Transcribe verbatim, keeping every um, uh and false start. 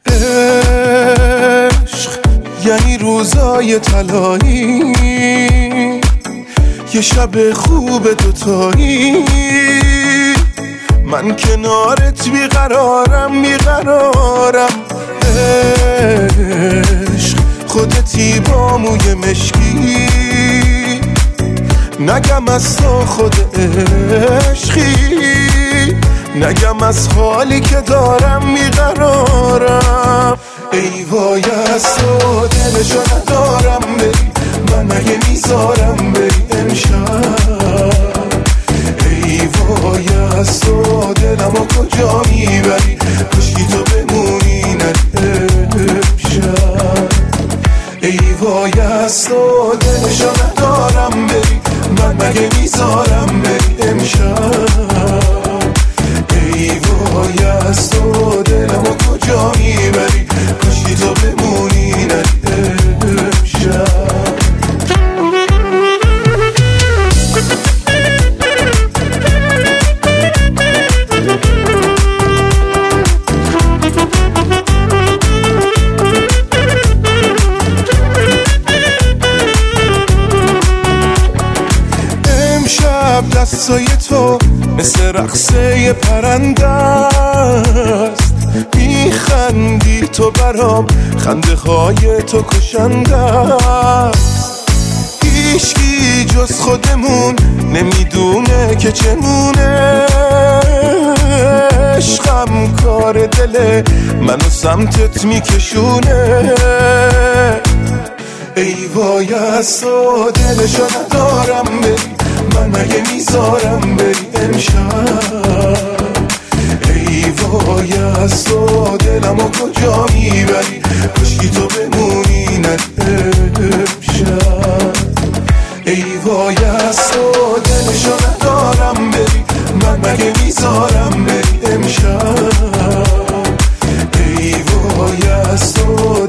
عشق یعنی روزای طلایی، یه شب خوب دوتایی، من کنارت بیقرارم بیقرارم. عشق خودتی با موی مشکی، نگم از تو خود عشقی، نگم از حالی که دارم بیقرارم. ای وای از تو دلشو ندارم بری، من اگه میذارم بری امشب. ای وای از تو دلمو کجا میبری، کشکی تو بمونی نری امشب. ای وای از تو دلشو ندارم بری، من مگه میذارم بری امشب. ای وای از تو دلمو کجا میبری، کشکی تو بمونی نری امشب. دستای تو مثل رقصه پرنده است، میخندی تو برام، خنده های تو کشنده است. هیچکی جز خودمون نمیدونه که چمونه، عشقم کار دل منو سمتت میکشونه. ای وای از تو دلشو ندارم بری، من مگه میذارم بری امشب. ای وای از تو دلمو کجا میبری، کشکی تو بمونی نری امشب. ای وای از تو دلشو ندارم بری، من مگه میذارم بری امشب. ای وای از تو